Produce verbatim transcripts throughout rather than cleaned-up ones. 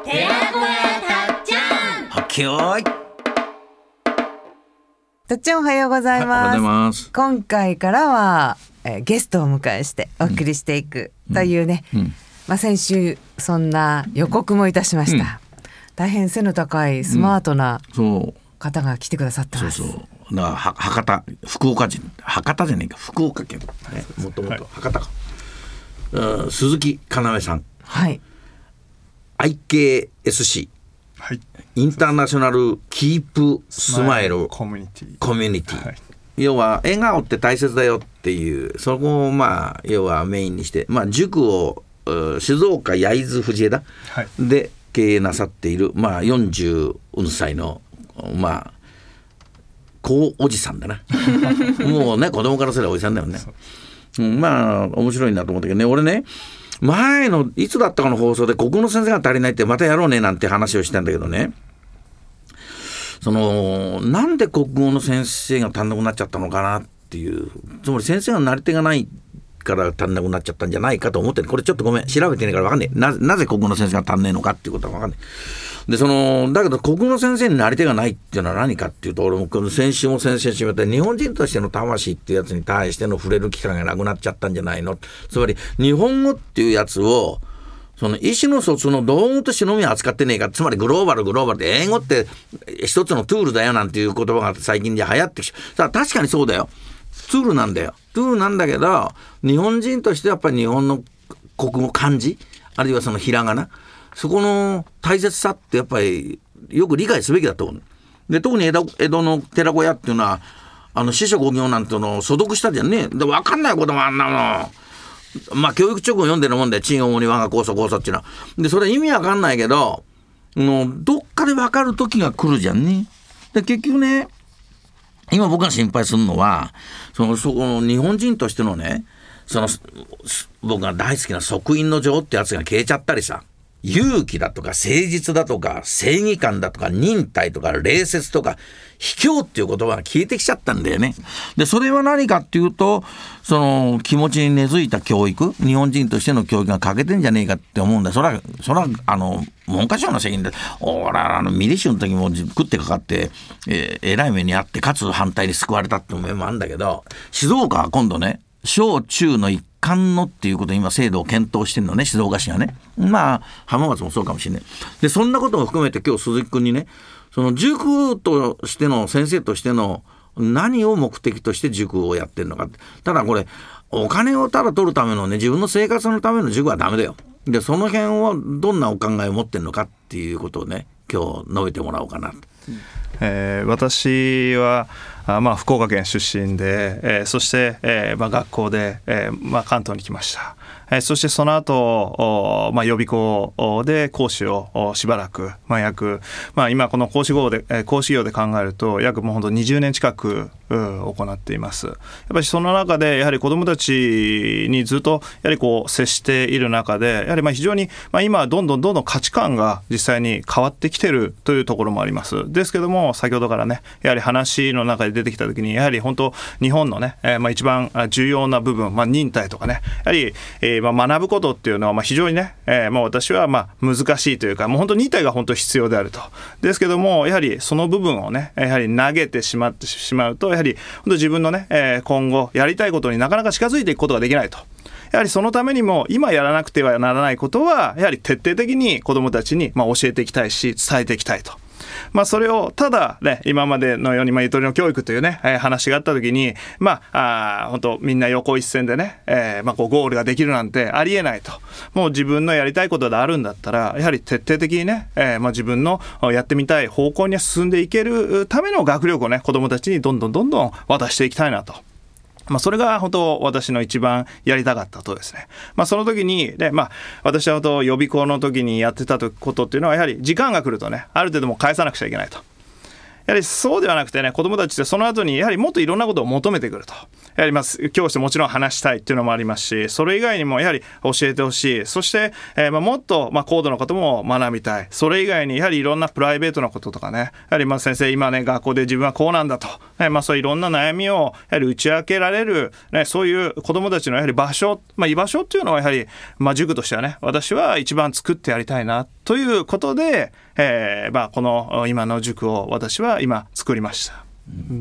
寺子屋たっちゃん。 はっけよーい。 たっちゃんおはようございます。 おはようございます。 今回からは、えー、ゲストをお迎えしてお送りしていくというね、うんうん、まあ、先週そんな予告もいたしました、うん、大変背の高いスマートな方が来てくださってます、 うん、そうそうだから博多福岡人博多じゃねえか福岡県、ね、もともと博多か、はい、鈴木かなめさん、 はい、 アイケーエスシー、はい、インターナショナルキープスマイルコミュニティ、 コミュニティ、はい、要は笑顔って大切だよっていうそこをまあ要はメインにして、まあ、塾を静岡焼津藤枝で経営なさっている、まあ、よんじゅうさいのまあ高おじさんだなもうね子供からすればおじさんだよね。まあ面白いなと思ったけどね。俺ね前のいつだったかの放送で国語の先生が足りないってまたやろうねなんて話をしたんだけどね、そのなんで国語の先生が足んなくなっちゃったのかなっていう、つまり先生がなり手がないから足んなくなっちゃったんじゃないかと思ってる。これちょっとごめん調べてねえから分かんねえ な, なぜ国語の先生が足んねえのかっていうことは分かんねえ。でそのだけど国語の先生になり手がないっていうのは何かっていうと、俺もこの先週も先々週も言った日本人としての魂っていうやつに対しての触れる機会がなくなっちゃったんじゃないの。つまり日本語っていうやつをその意思の疎通の道具としてのみ扱ってねえか。つまりグローバルグローバルで英語って一つのツールだよなんていう言葉が最近じゃ流行ってきて、さあ確かにそうだよ、ツールなんだよ、ツールなんだけど日本人としてやっぱり日本の国語漢字あるいはそのひらがな、そこの大切さってやっぱりよく理解すべきだと思う。で特に江戸、江戸の寺子屋っていうのはあの四書五行なんてのを所読したじゃんね。で分かんないこともあんなのまあ教育直後読んでるもんで地位主に我が高祖高祖っていうのはでそれ意味わかんないけどもうどっかで分かる時が来るじゃんね。で結局ね今僕が心配するのはそのそこの日本人としてのねその僕が大好きな即位の情ってやつが消えちゃったりさ、勇気だとか誠実だとか正義感だとか忍耐とか礼節とか卑怯っていう言葉が消えてきちゃったんだよね。でそれは何かっていうとその気持ちに根付いた教育、日本人としての教育が欠けてんじゃねえかって思うんだ。それはそれはあの文科省の責任で、俺はあのミリ州の時も食ってかかって、えー、えらい目にあってかつ反対に救われたって面もあるんだけど、静岡は今度ね小中の一貫のっていうことを今制度を検討してるのね、静岡市がね。まあ浜松もそうかもしれない。でそんなことも含めて今日鈴木君にねその塾としての先生としての何を目的として塾をやってるのか。ただこれお金をただ取るためのね自分の生活のための塾はダメだよ。でその辺をどんなお考えを持ってるのかっていうことをね今日述べてもらおうかなと。 えー、私はあ、まあ、福岡県出身で、えー、そして、えーまあ、学校で、えーまあ、関東に来ました。えー、そしてその後、まあ、予備校で講師をしばらく、まあ、約、まあ、今この講師業で、えー、講師業で考えると約もう本当にじゅうねん近く行っています。やっぱりその中でやはり子どもたちにずっとやはりこう接している中でやはりまあ非常に、まあ、今どんどんどんどん価値観が実際に変わってきているというところもあります。ですけども先ほどからねやはり話の中で出てきた時にやはり本当日本のね、えー、まあ一番重要な部分、まあ、忍耐とかねやはり、えー、まあ学ぶことっていうのはまあ非常にね、えー、まあ私はまあ難しいというかもう本当忍耐が本当必要であると。ですけどもやはりその部分をねやはり投げてしまってしまうとやはり本当自分のね、えー、今後やりたいことになかなか近づいていくことができないと。やはりそのためにも今やらなくてはならないことはやはり徹底的に子どもたちにまあ教えていきたいし伝えていきたいと。まあ、それをただね今までのようにまあゆとりの教育というね、えー、話があった時にまああ本当みんな横一線でね、えー、まあこうゴールができるなんてありえないと。もう自分のやりたいことであるんだったらやはり徹底的にね、えー、まあ自分のやってみたい方向に進んでいけるための学力をね子どもたちにどんどんどんどん渡していきたいなと。まあ、それが本当私の一番やりたかったことですね。まあ、その時にで、まあ、私は本当予備校の時にやってたことっていうのはやはり時間が来るとねある程度も返さなくちゃいけないと。やはりそうではなくてね子どもたちってその後にやはりもっといろんなことを求めてくると。やはりまあ教師ともちろん話したいっていうのもありますしそれ以外にもやはり教えてほしい。そして、えー、まあもっとまあ高度なことも学びたい。それ以外にやはりいろんなプライベートなこととかねやはりまあ先生今ね学校で自分はこうなんだと、ねまあ、そういろんな悩みをやはり打ち明けられる、ね、そういう子どもたちのやはり場所、まあ、居場所っていうのはやはりまあ塾としてはね私は一番作ってやりたいなっということで、えーまあ、この今の塾を私は今作りました。うん、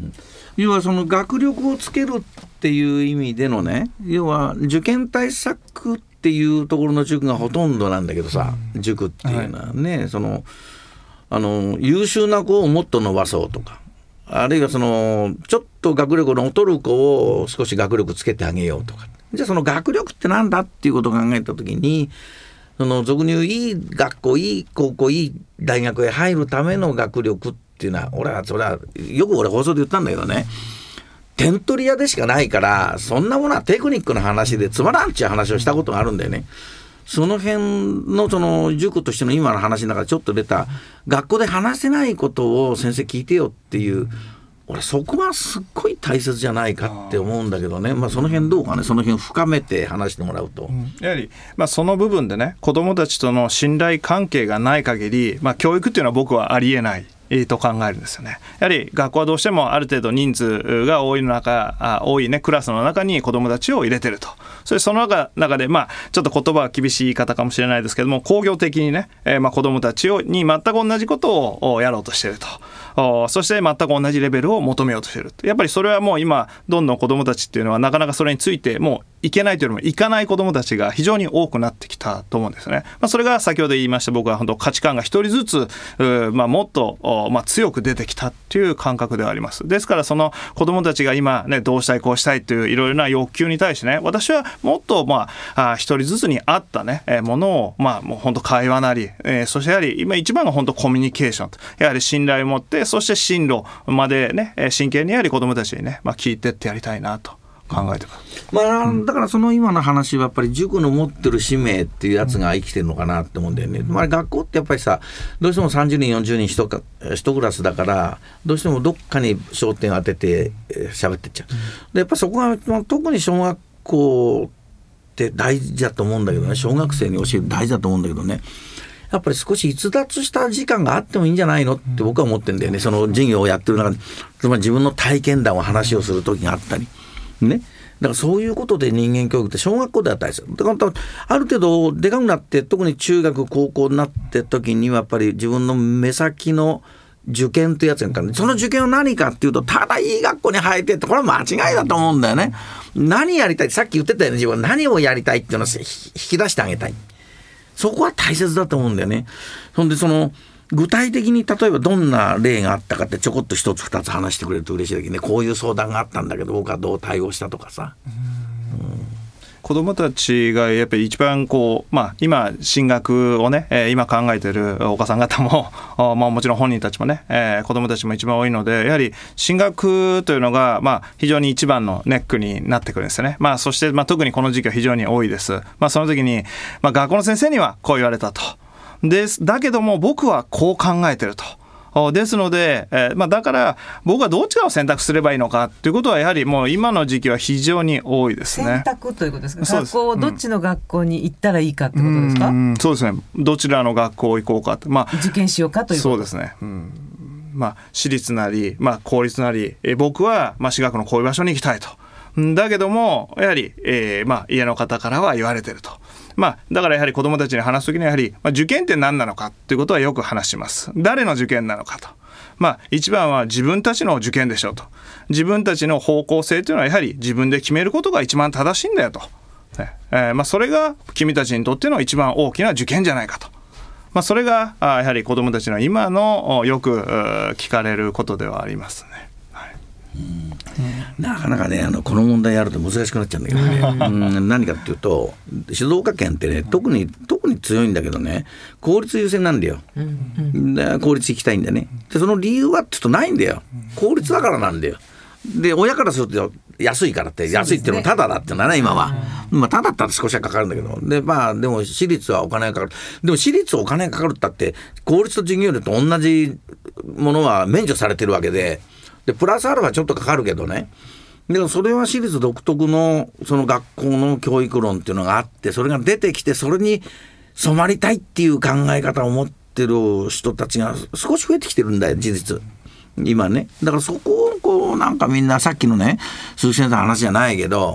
要はその学力をつけるっていう意味でのね、要は受験対策っていうところの塾がほとんどなんだけどさ、うん、塾っていうのはね、はい、そのあの優秀な子をもっと伸ばそうとか、あるいはそのちょっと学力の劣る子を少し学力つけてあげようとか、じゃあその学力ってなんだっていうことを考えたときに、その俗に言ういい学校、いい高校、いい大学へ入るための学力っていうのは、俺はそれはよく俺放送で言ったんだけどね、点取り屋でしかないから、そんなものはテクニックの話でつまらんっちゅう話をしたことがあるんだよね。その辺のその塾としての今の話の中でちょっと出た、学校で話せないことを先生聞いてよっていう、俺そこがすっごい大切じゃないかって思うんだけどね。まあ、その辺どうかね、その辺深めて話してもらうと、うん、 やはり、まあ、その部分でね、子どもたちとの信頼関係がない限り、まあ、教育っていうのは僕はありえないと考えるんですよね。やはり学校はどうしてもある程度人数が多いの中、あ多いねクラスの中に子どもたちを入れてると。それその中、中で、まあ、ちょっと言葉は厳しい言い方かもしれないですけども、工業的にね、えーまあ、子どもたちをに全く同じことをやろうとしていると。そして全く同じレベルを求めようとしている。やっぱりそれはもう今どんどん子どもたちっていうのはなかなかそれについてもういけないというよりもいかない子どもたちが非常に多くなってきたと思うんですよね。まあ、それが先ほど言いました、僕は本当価値観が一人ずつ、まあ、もっと、まあ、強く出てきたっていう感覚ではあります。ですからその子どもたちが今ね、どうしたいこうしたいといういろいろな欲求に対してね、私はもっとまあ一人ずつに合ったねものを、まあもう本当会話なり、えー、そしてやはり今一番が本当コミュニケーションと、やはり信頼を持って、そして進路までね真剣にやはり子どもたちにね、まあ、聞いてってやりたいなと考えてます。 まあ、だからその今の話はやっぱり塾の持ってる使命っていうやつが生きてるのかなって思うんだよね。まあ、学校ってやっぱりさ、どうしてもさんじゅうにんよんじゅうにん一か一クラスだから、どうしてもどっかに焦点を当てて喋ってっちゃう。でやっぱそこが、まあ、特に小学校って大事だと思うんだけどね、小学生に教える大事だと思うんだけどね、やっぱり少し逸脱した時間があってもいいんじゃないのって僕は思ってるんだよね。その授業をやってる中で、つまり自分の体験談を話をする時があったりね。だからそういうことで人間教育って小学校であったりする。だからある程度でかくなって、特に中学高校になって時にはやっぱり自分の目先の受験というやつがある。その受験は何かっていうと、ただいい学校に入ってって、これは間違いだと思うんだよね。何やりたい、さっき言ってたよね、自分は何をやりたいっていうのを引き出してあげたい。そこは大切だと思うんだよね。そんでその具体的に例えばどんな例があったかってちょこっと一つ二つ話してくれると嬉しいだけどね。こういう相談があったんだけど僕はどう対応したとかさ。うん、 子どもたちがやっぱり一番こう、まあ、今進学をね、えー、今考えているお母さん方も、まあ、もちろん本人たちもね、えー、子どもたちも一番多いので、やはり進学というのが、まあ、非常に一番のネックになってくるんですよね。まあ、そして、まあ、特にこの時期は非常に多いです。まあ、その時に、まあ、学校の先生にはこう言われたと。ですだけども僕はこう考えてると。ですので、えーまあ、だから僕はどっちかを選択すればいいのかということはやはりもう今の時期は非常に多いですね。 選択ということですか。学校をどっちの学校に行ったらいいかってことですか。 うん、そうですね。どちらの学校行こうかって、まあ、 受験しようかということ。 そうですね。うんまあ、私立なり、まあ、公立なり、えー、僕は、まあ、私学のこういう場所に行きたいと。だけどもやはり、えーまあ、家の方からは言われてると。まあ、だからやはり子どもたちに話すときにはやはり、まあ、受験って何なのかということはよく話します。誰の受験なのかと。まあ、一番は自分たちの受験でしょうと。自分たちの方向性というのはやはり自分で決めることが一番正しいんだよと。ねえーまあ、それが君たちにとっての一番大きな受験じゃないかと。まあ、それがあやはり子どもたちの今のよく聞かれることではありますね。 うんなかなかねあのこの問題やると難しくなっちゃうんだけどね、うん、何かっていうと静岡県ってね特に特に強いんだけどね公立優先なんだよ、うんうん、で公立行きたいんだよね。でその理由はちょっとないんだよ。公立だからなんだよ。で親からすると安いからって安いっていうのはタダだってのはね今は、まあ、タダだったら少しはかかるんだけどでまあでも私立はお金がかかる。でも私立はお金がかかるったって公立と授業料と同じものは免除されてるわけででプラスアルファちょっとかかるけどね。でもそれは私立独特のその学校の教育論っていうのがあってそれが出てきてそれに染まりたいっていう考え方を持ってる人たちが少し増えてきてるんだよ事実今ね。だからそこをこうなんかみんなさっきのね鈴木先生の話じゃないけど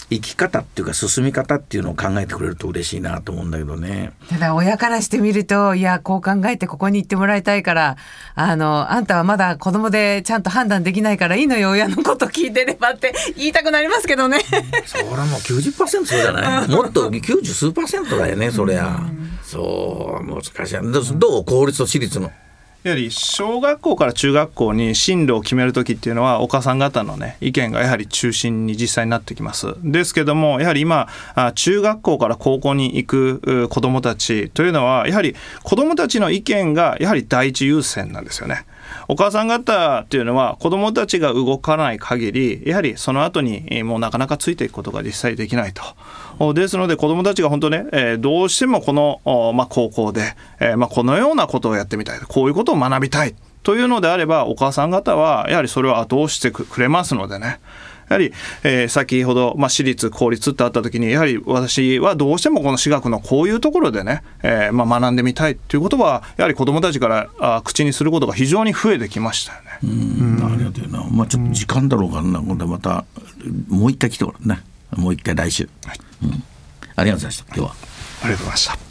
生き方っていうか進み方っていうのを考えてくれると嬉しいなと思うんだけどね。 ただ親からしてみると、いやこう考えてここに行ってもらいたいから、あのあんたはまだ子供でちゃんと判断できないからいいのよ、親のこと聞いてればって言いたくなりますけどね。 それはもう きゅうじゅっパーセント そうじゃないもっときゅうじゅう数パーセントだよねそりゃ。そう難しい。どう、どう公立と私立のやはり小学校から中学校に進路を決めるときっていうのはお母さん方のね意見がやはり中心に実際になってきます。ですけどもやはり今中学校から高校に行く子どもたちというのはやはり子どもたちの意見がやはり第一優先なんですよね。お母さん方っていうのは子どもたちが動かない限りやはりその後にもうなかなかついていくことが実際できないと。ですので子どもたちが本当ね、えー、どうしてもこの、まあ、高校で、えーまあ、このようなことをやってみたい、こういうことを学びたいというのであればお母さん方はやはりそれを後押してくれますのでね。やはり、えー、先ほど、まあ、私立公立ってあった時にやはり私はどうしてもこの私学のこういうところでね、えーまあ、学んでみたいということはやはり子どもたちからあ口にすることが非常に増えてきましたよね。 うんありがとうな、まあ、ちょっと時間だろうからな、今度またもう一回来てもらうね。もう一回来週、はいうん、ありがとうございました。今日はありがとうございました。